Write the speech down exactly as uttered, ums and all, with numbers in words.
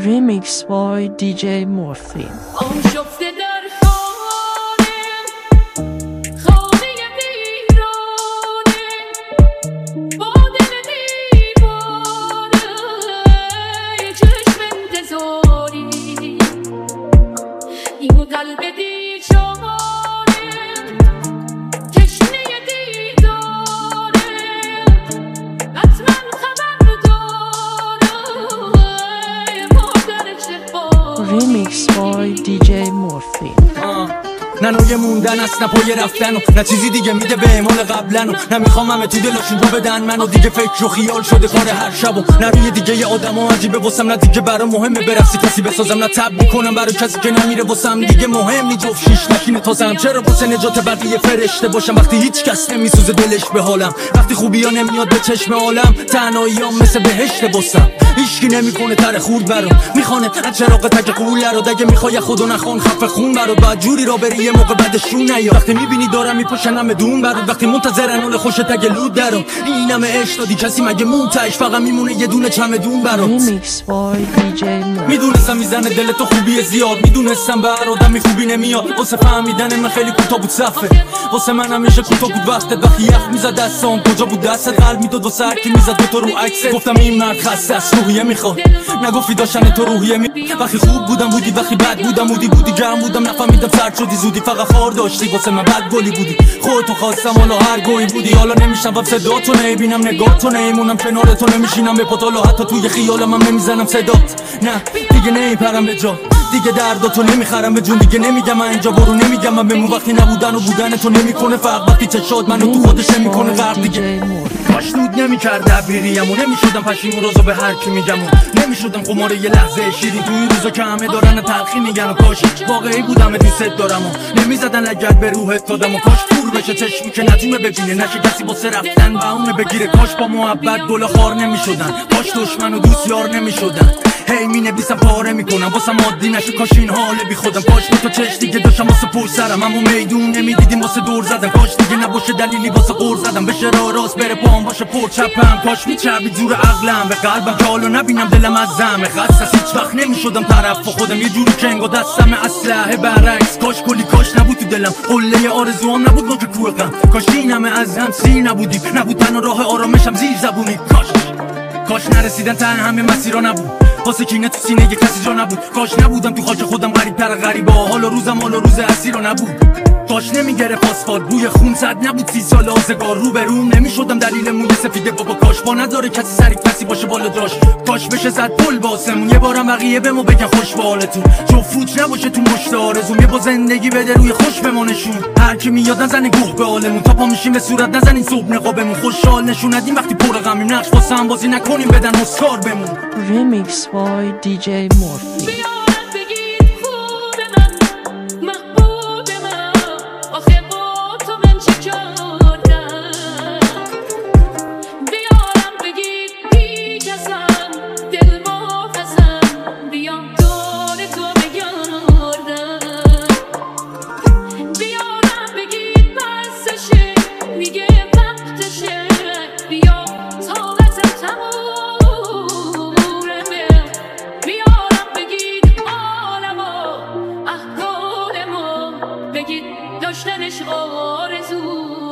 Remix by دی جی Morphine. Remix by دی جی Morphine. نه نوی موندن است نه پای رفتن و نه چیزی دیگه میده به اعمال قبلن و نه میخوام همه تو دلشون رو بدن منو دیگه فکر و خیال شده کار هر شب و نه روی دیگه ی آدم ها عجیبه واسم نه دیگه برا مهمه برفسی کسی بسازم نه تب میکنم برای کسی که نمیره واسم دیگه مهم نی جفت شیش نشینه تازم چرا واسه نجات بقیه فرشته باشم وقتی هیچ کس نمیسوزه دلش به حالم وقتی خوبی ها نمیاد به چشم عالم تنهاییام مثل بهشت واسم هیچکی نمیکنه تر خورد برام میخونه از چراغ تک قوله رو دیگه میخوای خودو نخون خفه خون برات بعد جوری را بری یه موقع بعدشون نیا وقتی میبینی دارم میپوشنم دون برات وقتی منتظرن اون خوش تگ لود درو اینم عشق دادی کسی مگه مونتاش فقط میمونه یه دونه چمدون برات Remix by دی جی Morphine. میدونستم میزنه دل تو خوبی زیاد میدونستم بر آدمی خوبی نمیاد واسه فهمیدن من خیلی کوتاه بود صفه واسه من همیشه کوتاه بود وقتت وقتی یخ میزد دستام کجا بود دستت قلب میداد واسه هر کی میزد تو رو عکس گفتم این مرد خسته است روحیه میخواد نگفتی داشتن تو روحیه می وقتی خوب بودم بودی وقتی بد بودم بودی بودی گرم بودم نفهمیدم سرد شدی زودی فقط خار داشتی واسه من بد گلی بودی خودتو خواستم حالا هر گویی بودی حالا نمیشنوم صداتو نمیبینم نگاهتو نمیمونم کنارتو نمیشینم به پاتالا حتی توی خیالم هم نمیزنم صدات نه دیگه نمیپرم به جا دیگه درداتو نمیخرم به جون دیگه نمیگم من اینجا برو نمیگم من بمون وقتی نبودن و بودن تو نمیکنه فرق وقتی چشات منو تو خودش نمیکنه غرق دیگه کاش دود نمیکرد دبیریم و نمیشدم پشیمون روزا به هر کی میگم و نمیشدم خمار یه لحظه شیرین تو این روزا که همه دارن تلخی میگن و کاش واقعی بودم دوست دارم و نمیزدن لگد به روحت دادم و کاش پور بشه چشمی که نتونه ببینه نشه کسی واسه رفتن و اون بگیره کاش با محبت گل خار نمیشدن کاش دشمن و دوست یار نمیشدن هی می نویسم پاره میکنم واسه عادی نشه کاش این حال بی خودم کاش تو چش دیگه داشتم واسه پشت سرم اما میدون نمیدیدیم واسه دور زدم کاش دیگه نباشه دلیلی واسه قور زدم بشه راه راست بره پام باشه پر چپم کاش میچربی جور عقلم به قلبم که حالا نبینم دلم از زمه خسته هیچ وقت نمیشدم طرف خودم یه جوری که انگار دستم اسلحه برعکس کاش کلی کاش نبود تو دلم قله آرزوام نبود نوک کوه غم کاش این همه از هم سیر نبودیم نبود تنها راه آرامشم زیر زبونی کاش کاش نرسیدن تن همه مسیرها نبود واسه کینه تو سینه یه کسی جا نبود کاش نبودم تو خاک خودم غریب تر غریبا حالا روزم حالا روز اسیرا نبود کاش نمیگرفت آسفالت بوی خون صد نبود سی سال آزگار رو به روم نمیشدم دلیل موی سفیده بابا کاش با نذاره کسی سری کسی باشه بالا جاش کاش بشه زد پل باسمون یه بارم بقیه بمو بگن خوش به حالتون جفت نباشه تو مشت آرزوم یه با زندگی بده روی خوش بمونشون هر کی میاد نزنه گوه به حالمون تا پا میشیم به صورت نزنین صبح نقابمون خوشحال نشون ندیم وقتی پر غمیم نقش واسه هم بازی نکنیم بدن اسکار بمون Remix by دی جی Morphine. داشتنش آرزو